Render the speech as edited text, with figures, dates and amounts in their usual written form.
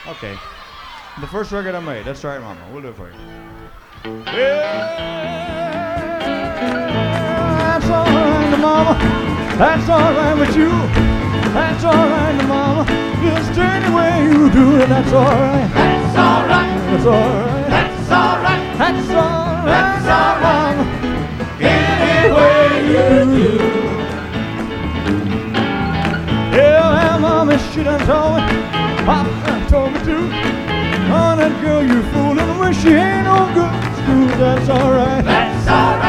Okay. The first record I made. That's right, Mama. We'll do it for you. Yeah, that's all right, Mama. That's all right with you. That's all right, Mama. Just any way you do it. That's all right. That's all right. That's all right. That's all right. That's all right. That's all right. Any way you do. Yeah, well, Mama, she done told me. Papa done told me too. Oh, that girl you fooling with, she ain't no good. School, that's all right. That's all right.